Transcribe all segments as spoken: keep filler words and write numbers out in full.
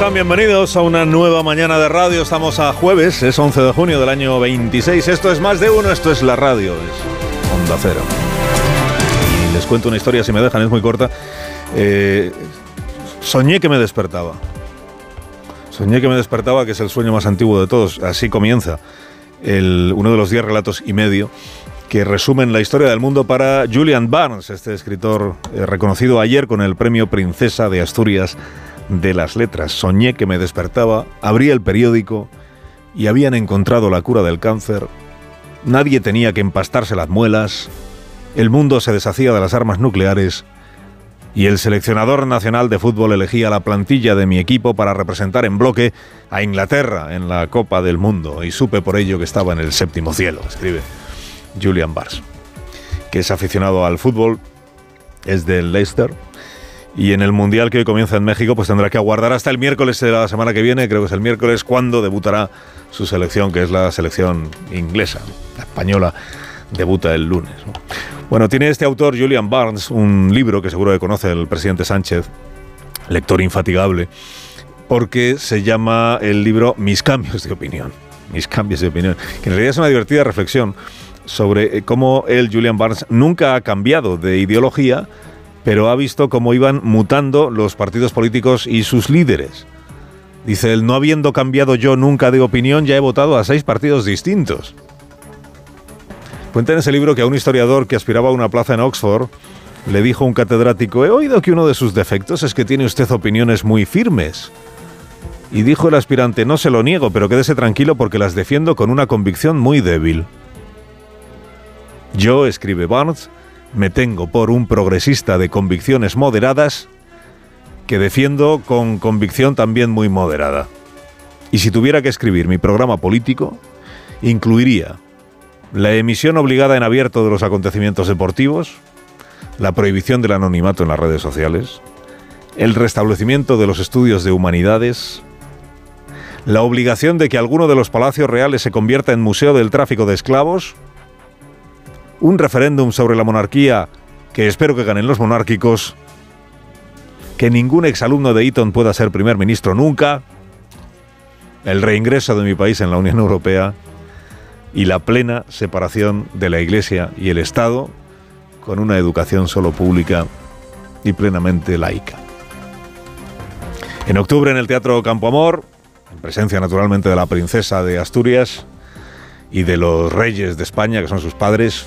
están? Bienvenidos a una nueva mañana de radio. Estamos a jueves, es once de junio del año veintiséis. Esto es Más de Uno, esto es la radio, es Onda Cero. Y les cuento una historia, si me dejan, es muy corta. Eh, soñé que me despertaba. Soñé que me despertaba, que es el sueño más antiguo de todos. Así comienza el, uno de los diez relatos y medio que resumen la historia del mundo para Julian Barnes, este escritor eh, reconocido ayer con el premio Princesa de Asturias de las Letras. Soñé que me despertaba, abría el periódico y habían encontrado la cura del cáncer. Nadie tenía que empastarse las muelas, el mundo se deshacía de las armas nucleares y el seleccionador nacional de fútbol elegía la plantilla de mi equipo para representar en bloque a Inglaterra en la Copa del Mundo, y supe por ello que estaba en el séptimo cielo, escribe Julian Barnes, que es aficionado al fútbol, es del Leicester, y en el Mundial que hoy comienza en México pues tendrá que aguardar hasta el miércoles de la semana que viene, creo que es el miércoles, cuando debutará su selección, que es la selección inglesa. La española debuta el lunes, ¿no? Bueno, tiene este autor, Julian Barnes, un libro que seguro que conoce el presidente Sánchez, lector infatigable, porque se llama el libro Mis cambios de opinión. Mis cambios de opinión, que en realidad es una divertida reflexión sobre cómo él, Julian Barnes, nunca ha cambiado de ideología, pero ha visto cómo iban mutando los partidos políticos y sus líderes. Dice él, no habiendo cambiado yo nunca de opinión, ya he votado a seis partidos distintos. Cuenta en ese libro que a un historiador que aspiraba a una plaza en Oxford le dijo un catedrático, he oído que uno de sus defectos es que tiene usted opiniones muy firmes. Y dijo el aspirante, no se lo niego, pero quédese tranquilo porque las defiendo con una convicción muy débil. Yo, escribe Barnes, me tengo por un progresista de convicciones moderadas que defiendo con convicción también muy moderada. Y si tuviera que escribir mi programa político, incluiría la emisión obligada en abierto de los acontecimientos deportivos, la prohibición del anonimato en las redes sociales, el restablecimiento de los estudios de humanidades, la obligación de que alguno de los palacios reales se convierta en museo del tráfico de esclavos, un referéndum sobre la monarquía que espero que ganen los monárquicos, que ningún exalumno de Eton pueda ser primer ministro nunca, el reingreso de mi país en la Unión Europea y la plena separación de la Iglesia y el Estado con una educación solo pública y plenamente laica. En octubre en el Teatro Campo Amor, en presencia naturalmente de la princesa de Asturias y de los reyes de España, que son sus padres,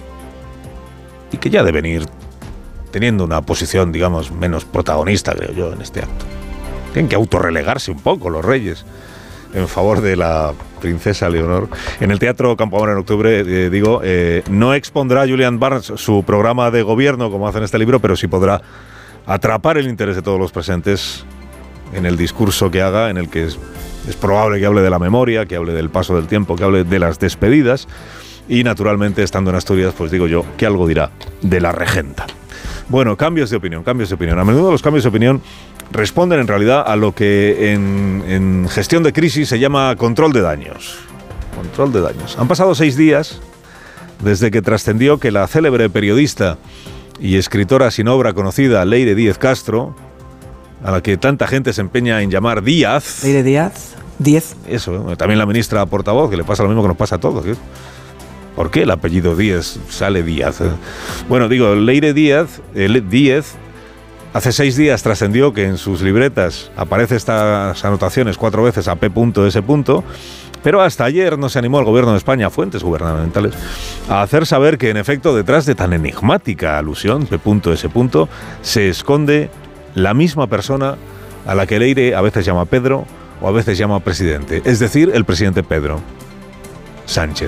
y que ya deben ir teniendo una posición, digamos, menos protagonista, creo yo, en este acto. Tienen que autorrelegarse un poco los reyes en favor de la princesa Leonor. En el Teatro Campo Amor en octubre, eh, digo, eh, no expondrá Julian Barnes su programa de gobierno, como hace en este libro, pero sí podrá atrapar el interés de todos los presentes en el discurso que haga, en el que es, es probable que hable de la memoria, que hable del paso del tiempo, que hable de las despedidas. Y naturalmente, estando en Asturias, pues digo yo, que algo dirá de la regenta. Bueno, cambios de opinión, cambios de opinión. A menudo los cambios de opinión responden en realidad a lo que en, en gestión de crisis se llama control de daños. Control de daños. Han pasado seis días desde que trascendió que la célebre periodista y escritora sin obra conocida, Leire Díez Castro, a la que tanta gente se empeña en llamar Díaz. Leire Díaz, Díez. Eso, ¿eh? También la ministra portavoz, que le pasa lo mismo que nos pasa a todos, ¿eh? ¿Por qué el apellido Díez sale Díaz? Bueno, digo, Leire Díaz, el Díez, hace seis días trascendió que en sus libretas aparece estas anotaciones cuatro veces a P S. Pero hasta ayer no se animó el gobierno de España, fuentes gubernamentales, a hacer saber que en efecto detrás de tan enigmática alusión, P S, se esconde la misma persona a la que Leire a veces llama Pedro o a veces llama presidente, es decir, el presidente Pedro Sánchez.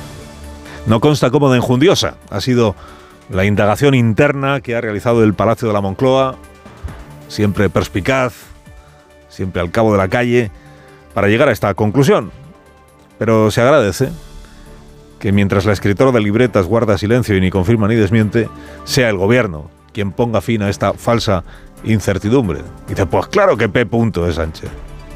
No consta cómo de enjundiosa ha sido la indagación interna que ha realizado el Palacio de la Moncloa, siempre perspicaz, siempre al cabo de la calle, para llegar a esta conclusión. Pero se agradece que mientras la escritora de libretas guarda silencio y ni confirma ni desmiente, sea el gobierno quien ponga fin a esta falsa incertidumbre. Y dice, pues claro que P. es Sánchez.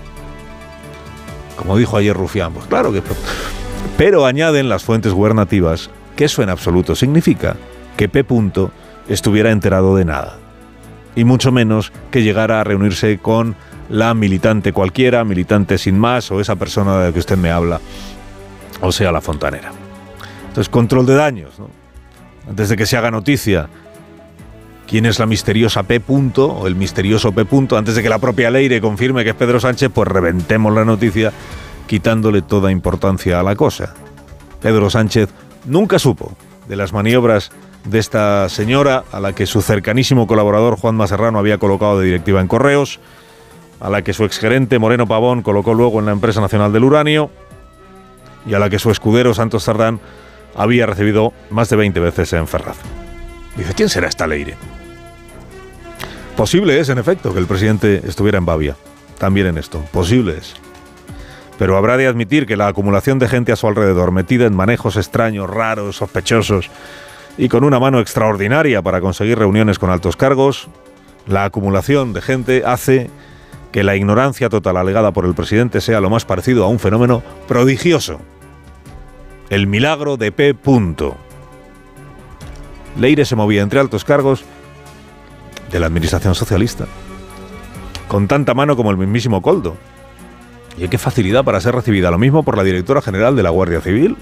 Como dijo ayer Rufián, pues claro que... Pero añaden las fuentes gubernativas que eso en absoluto significa que P. estuviera enterado de nada, y mucho menos que llegara a reunirse con la militante cualquiera, militante sin más, o esa persona de la que usted me habla, o sea, la fontanera. Entonces, control de daños, ¿no? Antes de que se haga noticia quién es la misteriosa P. punto, o el misterioso P. punto, antes de que la propia Leire confirme que es Pedro Sánchez, pues reventemos la noticia quitándole toda importancia a la cosa. Pedro Sánchez nunca supo de las maniobras de esta señora, a la que su cercanísimo colaborador Juanma Serrano había colocado de directiva en Correos, a la que su exgerente Moreno Pavón colocó luego en la Empresa Nacional del Uranio y a la que su escudero Santos Cerdán había recibido más de veinte veces en Ferraz. Dice, ¿quién será esta Leire? Posible es, en efecto, que el presidente estuviera en Babia, también en esto, posible es. Pero habrá de admitir que la acumulación de gente a su alrededor, metida en manejos extraños, raros, sospechosos, y con una mano extraordinaria para conseguir reuniones con altos cargos, la acumulación de gente hace que la ignorancia total alegada por el presidente sea lo más parecido a un fenómeno prodigioso. El milagro de P. punto. Leire se movía entre altos cargos de la administración socialista, con tanta mano como el mismísimo Koldo. Y qué facilidad para ser recibida, lo mismo por la directora general de la Guardia Civil,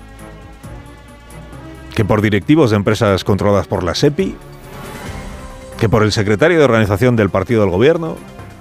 que por directivos de empresas controladas por la SEPI, que por el secretario de organización del partido del gobierno,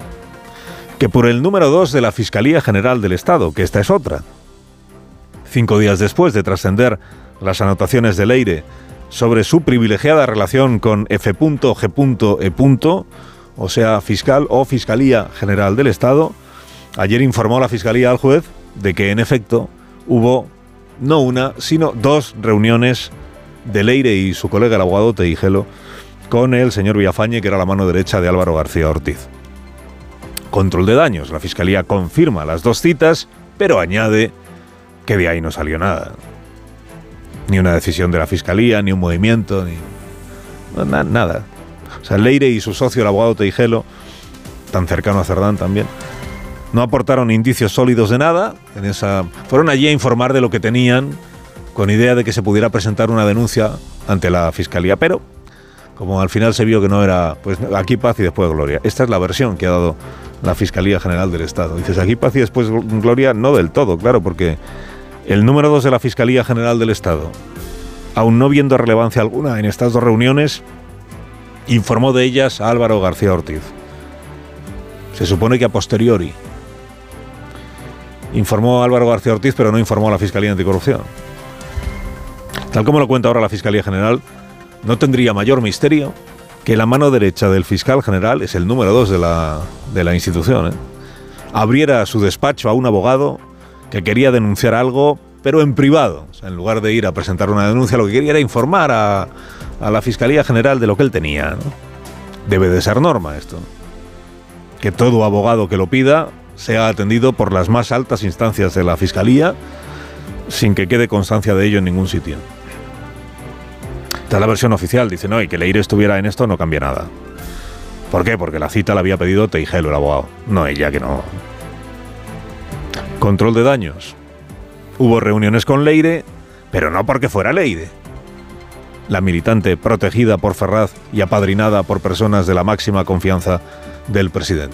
que por el número dos de la Fiscalía General del Estado, que esta es otra. Cinco días después de trascender las anotaciones de Leire sobre su privilegiada relación con F. G. E. o sea, fiscal o Fiscalía General del Estado, ayer informó la Fiscalía al juez de que, en efecto, hubo no una, sino dos reuniones de Leire y su colega, el abogado Teijelo, con el señor Villafañe, que era la mano derecha de Álvaro García Ortiz. Control de daños. La Fiscalía confirma las dos citas, pero añade que de ahí no salió nada. Ni una decisión de la Fiscalía, ni un movimiento, ni na, nada. O sea, Leire y su socio, el abogado Teijelo, tan cercano a Cerdán también, no aportaron indicios sólidos de nada. En esa, fueron allí a informar de lo que tenían, con idea de que se pudiera presentar una denuncia ante la Fiscalía, pero como al final se vio que no era, pues aquí paz y después gloria. Esta es la versión que ha dado la Fiscalía General del Estado. Dices, aquí paz y después gloria, no del todo, claro, porque el número dos de la Fiscalía General del Estado, aun no viendo relevancia alguna en estas dos reuniones, informó de ellas a Álvaro García Ortiz. Se supone que a posteriori informó a Álvaro García Ortiz, pero no informó a la Fiscalía Anticorrupción. Tal como lo cuenta ahora la Fiscalía General, no tendría mayor misterio que la mano derecha del fiscal general, es el número dos de la, de la institución, ¿eh? abriera su despacho a un abogado que quería denunciar algo, pero en privado. O sea, en lugar de ir a presentar una denuncia, lo que quería era informar a, a la Fiscalía General de lo que él tenía, ¿no? Debe de ser norma esto, ¿no? Que todo abogado que lo pida sea atendido por las más altas instancias de la Fiscalía, sin que quede constancia de ello en ningún sitio. Esta es la versión oficial. Dice, no, y que Leire estuviera en esto no cambia nada. ¿Por qué? Porque la cita la había pedido Teijelo, el abogado. No ella, que no. Control de daños. Hubo reuniones con Leire, pero no porque fuera Leire. La militante protegida por Ferraz y apadrinada por personas de la máxima confianza del presidente.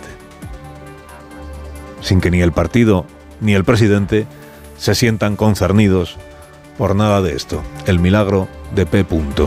Sin que ni el partido ni el presidente se sientan concernidos por nada de esto. El milagro de P. punto.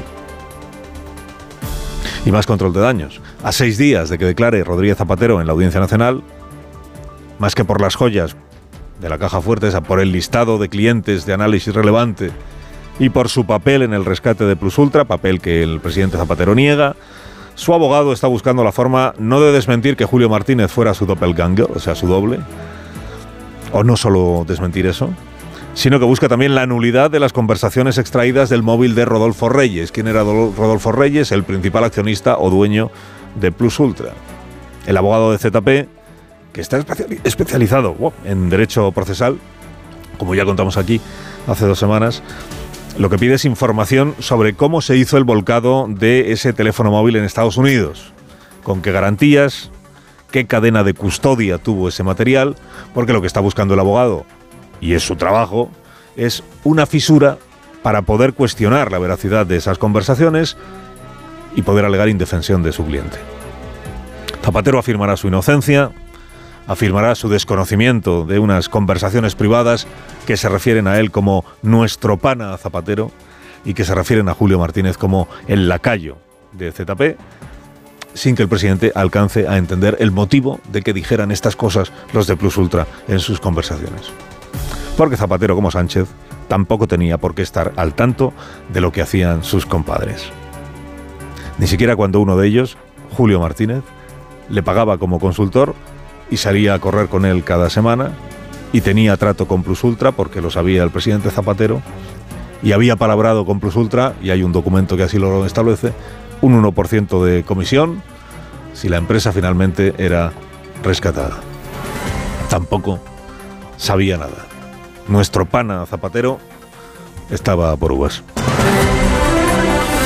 Y más control de daños. A seis días de que declare Rodríguez Zapatero en la Audiencia Nacional, más que por las joyas de la caja fuerte, esa por el listado de clientes de análisis relevante y por su papel en el rescate de Plus Ultra, papel que el presidente Zapatero niega, su abogado está buscando la forma no de desmentir que Julio Martínez fuera su doppelganger, o sea, su doble, o no solo desmentir eso, sino que busca también la nulidad de las conversaciones extraídas del móvil de Rodolfo Reyes. ¿Quién era Rodolfo Reyes? El principal accionista o dueño de Plus Ultra. El abogado de Z P, que está especializado wow, en derecho procesal, como ya contamos aquí hace dos semanas, lo que pide es información sobre cómo se hizo el volcado de ese teléfono móvil en Estados Unidos, con qué garantías, qué cadena de custodia tuvo ese material, porque lo que está buscando el abogado, y es su trabajo, es una fisura para poder cuestionar la veracidad de esas conversaciones y poder alegar indefensión de su cliente. Zapatero afirmará su inocencia, afirmará su desconocimiento de unas conversaciones privadas que se refieren a él como nuestro pana Zapatero y que se refieren a Julio Martínez como el lacayo de Z P, sin que el presidente alcance a entender el motivo de que dijeran estas cosas los de Plus Ultra en sus conversaciones. Porque Zapatero, como Sánchez, tampoco tenía por qué estar al tanto de lo que hacían sus compadres. Ni siquiera cuando uno de ellos, Julio Martínez, le pagaba como consultor y salía a correr con él cada semana y tenía trato con Plus Ultra porque lo sabía el presidente Zapatero y había palabrado con Plus Ultra, y hay un documento que así lo establece, un uno por ciento de comisión si la empresa finalmente era rescatada. Tampoco sabía nada. Nuestro pana Zapatero estaba por uvas.